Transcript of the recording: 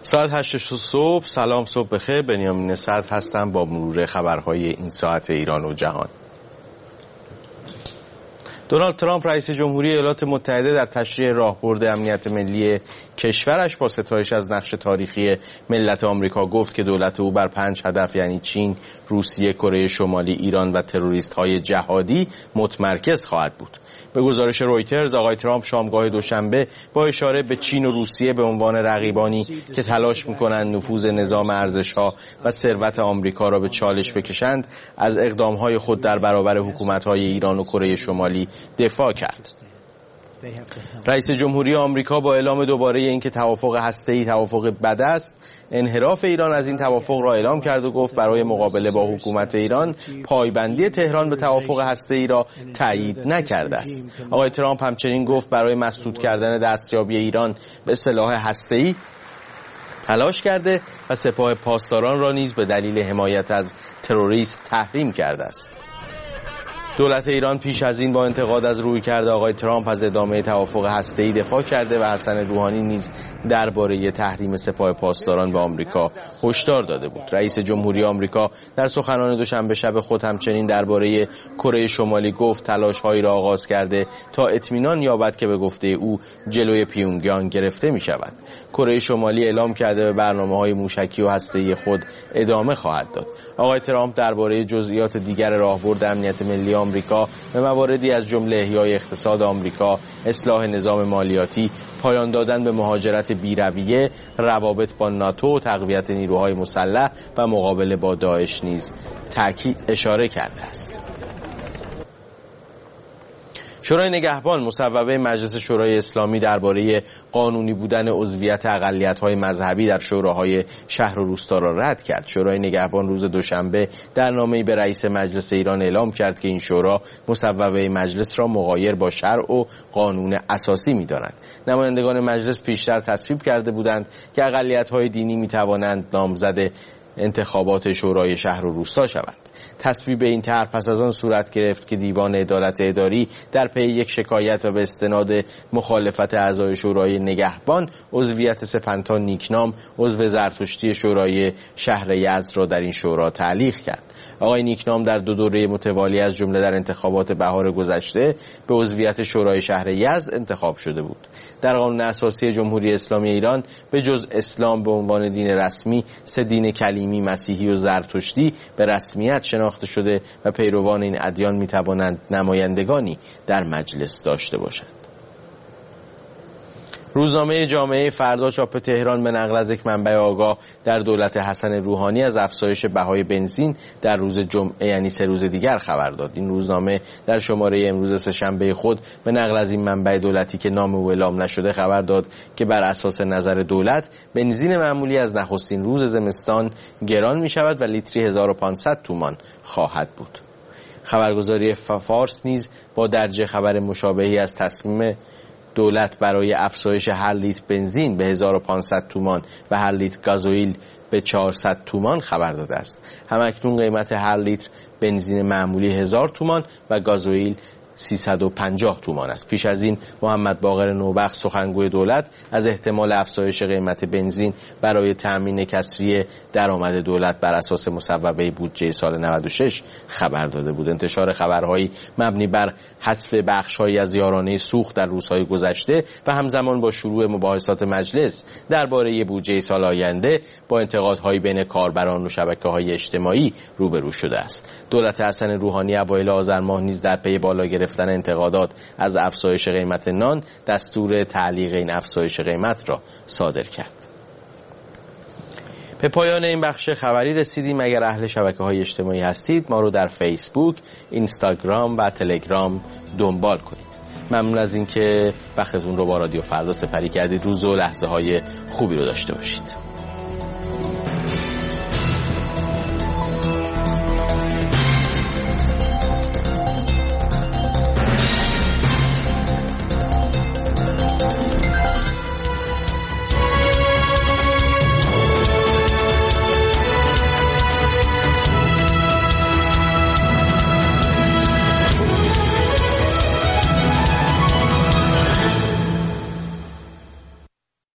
ساعت 8 صبح. سلام، صبح بخیر. بنیامین صدر هستم با مرور خبرهای این ساعت ایران و جهان. دونالد ترامپ رئیس جمهوری ایالات متحده در تشریح راهبرد امنیت ملی کشورش با ستایش از نقش تاریخی ملت آمریکا گفت که دولت او بر 5 هدف یعنی چین، روسیه، کره شمالی، ایران و تروریست‌های جهادی متمرکز خواهد بود. به گزارش رویترز، آقای ترامپ شامگاه دوشنبه با اشاره به چین و روسیه به عنوان رقیبانی که تلاش می‌کنند نفوذ نظام ارزش‌ها و ثروت آمریکا را به چالش بکشند، از اقدام‌های خود در برابر حکومت‌های ایران و کره شمالی دفاع کرد. رئیس جمهوری آمریکا با اعلام دوباره اینکه توافق هسته‌ای توافق بد است، انحراف ایران از این توافق را اعلام کرد و گفت برای مقابله با حکومت ایران پایبندی تهران به توافق هسته‌ای را تایید نکرده است. آقای ترامپ همچنین گفت برای مسدود کردن دستیابی ایران به سلاح هسته‌ای تلاش کرده و سپاه پاسداران را نیز به دلیل حمایت از تروریسم تحریم کرده است. دولت ایران پیش از این با انتقاد از رویکرد آقای ترامپ از ادامه توافق هسته‌ای دفاع کرده و حسن روحانی نیز درباره تحریم سپاه پاسداران به آمریکا هشدار داده بود. رئیس جمهوری آمریکا در سخنان دوشنبه شب خود همچنین درباره کره شمالی گفت تلاش‌هایی را آغاز کرده تا اطمینان یابد که به گفته او جلوی پیونگیانگ گرفته می‌شود. کره شمالی اعلام کرده به برنامه‌های موشکی و هسته‌ای خود ادامه خواهد داد. آقای ترامپ درباره جزئیات دیگر راهبرد امنیت ملی آمریکا به مواردی از جمله احیای اقتصاد آمریکا، اصلاح نظام مالیاتی، پایان دادن به مهاجرت بی‌رویه، روابط با ناتو، تقویت نیروهای مسلح و مقابله با داعش نیز اشاره کرده است. شورای نگهبان مصوبه مجلس شورای اسلامی درباره قانونی بودن عضویت اقلیت‌های مذهبی در شوراهای شهر و روستا را رد کرد. شورای نگهبان روز دوشنبه در نامه‌ای به رئیس مجلس ایران اعلام کرد که این شورا مصوبه مجلس را مغایر با شرع و قانون اساسی می‌داند. نمایندگان مجلس پیشتر تصویب کرده بودند که اقلیت‌های دینی می‌توانند نامزد انتخابات شورای شهر و روستا شوند. تصویب این طرح پس از آن صورت گرفت که دیوان عدالت اداری در پی یک شکایت و به استناد مخالفت اعضای شورای نگهبان عضویت سپنتا نیکنام عضو زرتشتی شورای شهر یزد را در این شورا تعلیق کرد. آقای نیکنام در 2 دوره متوالی از جمله در انتخابات بهار گذشته به عضویت شورای شهر یزد انتخاب شده بود. در قانون اساسی جمهوری اسلامی ایران به جز اسلام به عنوان دین رسمی 3 دین کلیمی، مسیحی و زرتشتی به رسمیت شناخته شده و پیروان این ادیان می توانند نمایندگانی در مجلس داشته باشند. روزنامه جامعه فردا چاپ تهران به نقل از یک منبع آگاه در دولت حسن روحانی از افزایش بهای بنزین در روز جمعه یعنی 3 روز دیگر خبر داد. این روزنامه در شماره امروز سه‌شنبه خود به نقل از این منبع دولتی که نام او اعلام نشده خبر داد که بر اساس نظر دولت بنزین معمولی از نخستین روز زمستان گران می شود و لیتری 1500 تومان خواهد بود. خبرگزاری فارس نیز با درج خبر مشابهی از تصمیم دولت برای افزایش هر لیتر بنزین به 1500 تومان و هر لیتر گازوئیل به 400 تومان خبر داده است. همکنون قیمت هر لیتر بنزین معمولی 1000 تومان و گازوئیل 350 تومان است. پیش از این محمد باقر نوبخت سخنگوی دولت از احتمال افزایش قیمت بنزین برای تأمین کسری درآمد دولت بر اساس مصوبه بودجه سال 96 خبر داده بود. انتشار خبرهایی مبنی بر حذف بخش‌هایی از یارانه سوخت در روزهای گذشته و همزمان با شروع مباحثات مجلس درباره بودجه سال آینده با انتقادهایی بین کاربران و شبکه‌های اجتماعی روبرو شده است. دولت حسن روحانی اوایل آذر ماه نیز در پی بالا گرفتن انتقادات از افزایش قیمت نان دستور تعلیق این افزایش قیمت را صادر کرد. به پایان این بخش خبری رسیدیم. اگر اهل شبکه‌های اجتماعی هستید ما رو در فیسبوک، اینستاگرام و تلگرام دنبال کنید. ممنون از اینکه وقتتون رو با رادیو فردا سپری کردید. روز و لحظه‌های خوبی رو داشته باشید.